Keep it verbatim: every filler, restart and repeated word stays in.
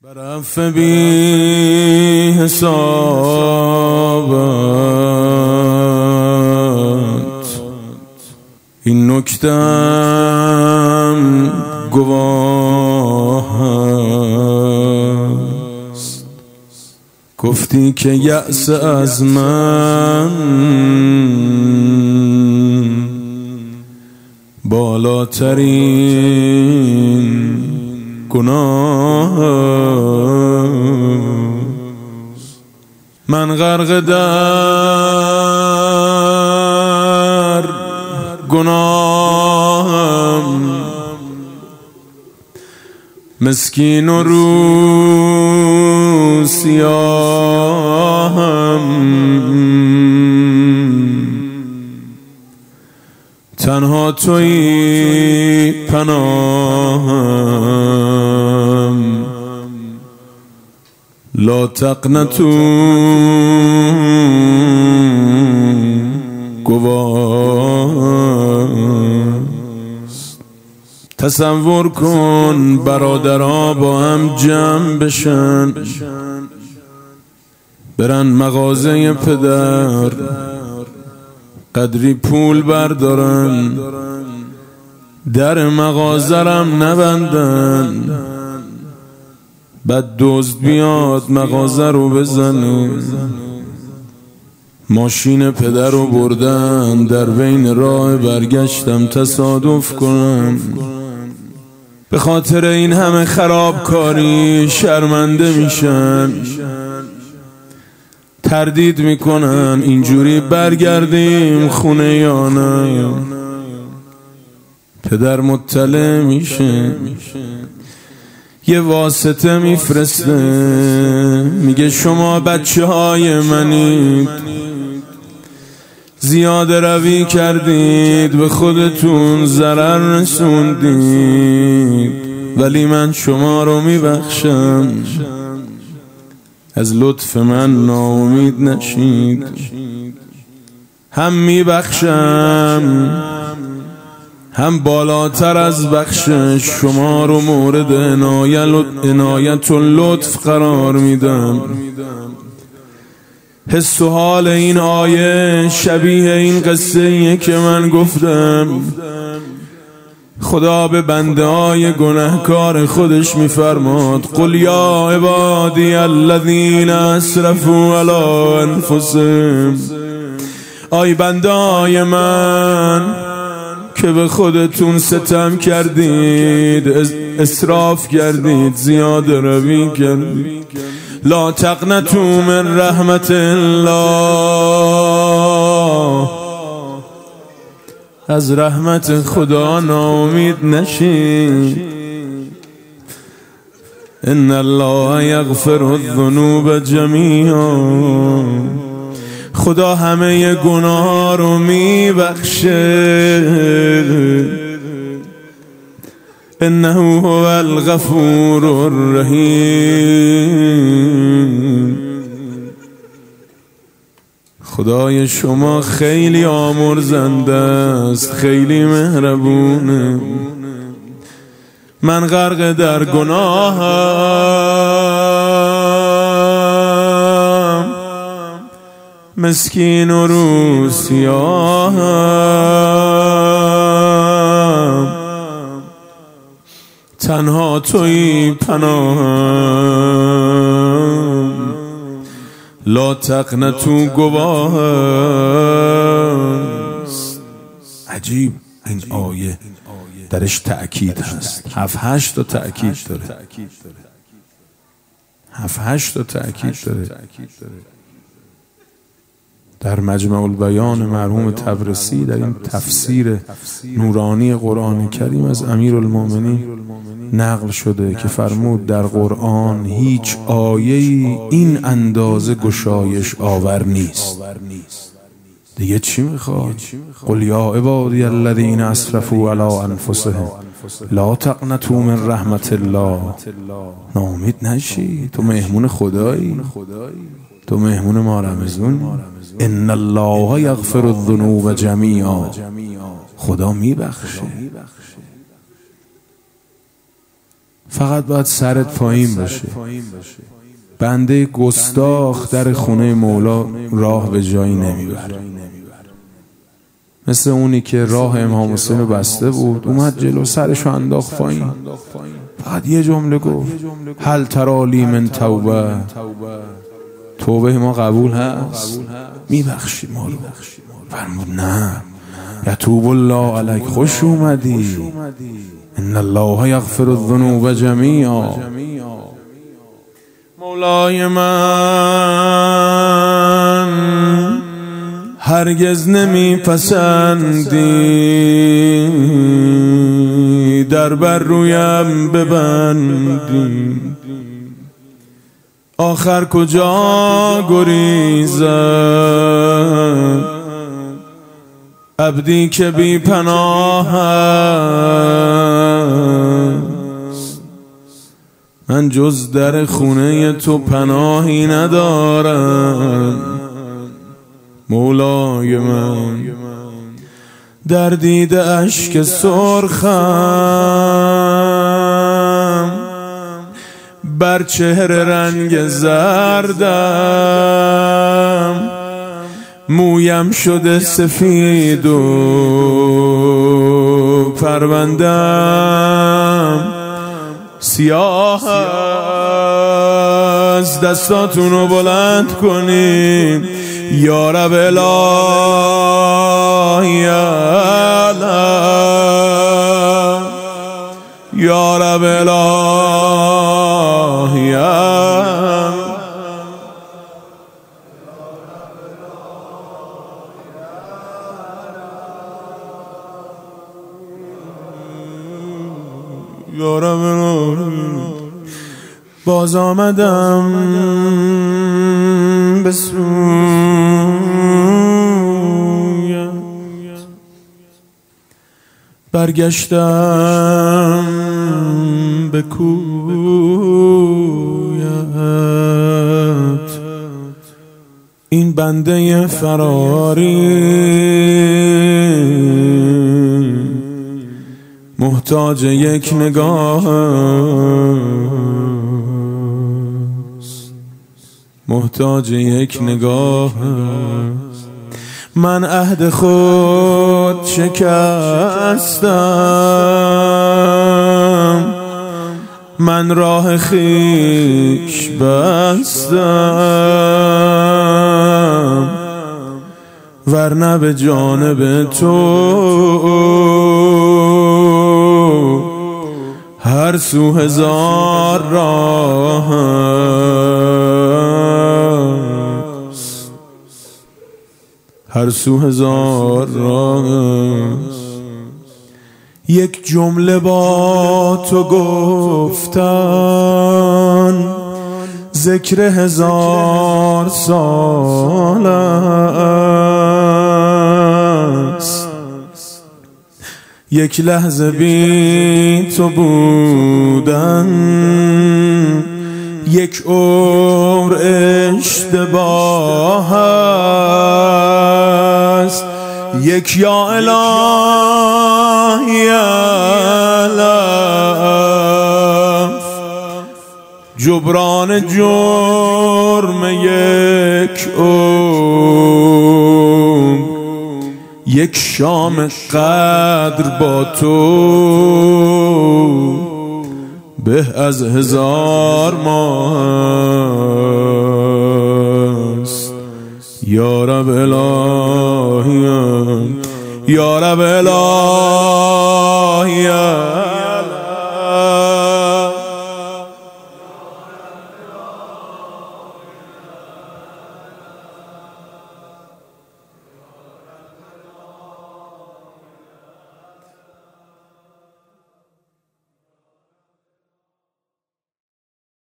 برف بی حسابت این نکتم گواه است. گفتی که یأس از من بالاترین گناه است. من غرق در گناهم، مسکین و رو سیاهم، تنها تویی پناهم. لا تقنطوا گواست. تصور کن برادرها با هم جمع بشن، برن مغازه پدر، قدری پول بردارن، در مغازرم نبندن، بعد دزد بیاد مغازه رو بزنه. ماشین پدر رو بردن، در بین راه برگشتم تصادف کنم. به خاطر این همه خرابکاری شرمنده میشن، تردید میکنن اینجوری برگردیم خونه یا نه. پدر مطلع میشه، یه واسطه میفرسته، میگه شما بچه های منید، زیاده روی کردید، به خودتون ضرر رسوندید، ولی من شما رو میبخشم، از لطف من ناامید نشید. هم میبخشم، هم بالاتر از بخشش شما رو مورد عنایت و لطف قرار میدم. حس و حال این آیه شبیه این قصه ایه که من گفتم. خدا به بنده های گناهکار خودش میفرماد قل یا عبادی الذین اسرفوا علی انفسهم، آی بنده های من که به خودتون ستم کردید، اسراف کردید، زیاده روی کردید، لا تقنطوا من رحمت الله، از رحمت خدا ناامید نشید. ان الله یغفر الذنوب جمیعا، خدا همه گناه رو میبخشه. انه هو الغفور الرحیم. خدای شما خیلی آمرزنده است، خیلی مهربونه. من غرق در گناهم، مسکین و رو سیاهم، تنها تویی پناهم. لا تقنطوا گواه است. عجیب این آیه درش تأکید هست، هفت هشت تا تأکید داره، هفت هشت تا تأکید داره. در مجمع البیان مرحوم تبرسی در این تفسیر نورانی قرآن کریم از امیرالمومنین نقل شده که فرمود در قرآن هیچ آیه‌ای این اندازه گشایش آور نیست. دیگه چی میخواد؟ قل یا عبادی الذین اسرفوا علی انفسهم لا تقنطوا من رحمت الله. ناامید نشی، تو مهمون خدایی، تو مهمون ما رمضون. ان الله یغفر الذنوب جمیعا، خدا میبخشه. فقط باید سرت پایین باشه. بنده گستاخ در خونه مولا راه به جایی نمیبره، مثل اونی که راه امام حسین رو بسته بود، اومد جلو، سرشو انداخت پایین، فقط یه جمله گفت هل ترالی من توبه، توبه ما قبول هست؟ میبخشی ما رو؟ فرمود نه. یتوب الله علیک، خوش اومدی، ان الله یغفر الذنوب جمیعا. مولای من هرگز نمی پسندی در بر رویم ببندی، آخر کجا گریزم عبدی که بی پناه است. من جز در خونه تو پناهی ندارم مولای من. در دید اشک سرخم بر چهره رنگ زردم، مویم شده سفید و پروندم سیاه است. دستاتونو بلند کنیم یا رب الهی یا رب الهی یا رب العالمین. باز آمدم به سویت، برگشتم به کویت. این بنده فراری محتاج یک نگاه است، محتاج یک نگاه است. من عهد خود شکستم، من راه خویش بستم، ورنه به جانب تو هر سو هزار راه است، هر سو هزار راه است. یک جمله با تو گفتن ذکر هزار سال است، یک لحظه بی تو بودن یک عمر اشتباه است. یک یا الهی الف جبران جرم یک عمر، یک شام قدر با تو به از هزار ماه است. یا رب الهی یا رب الهی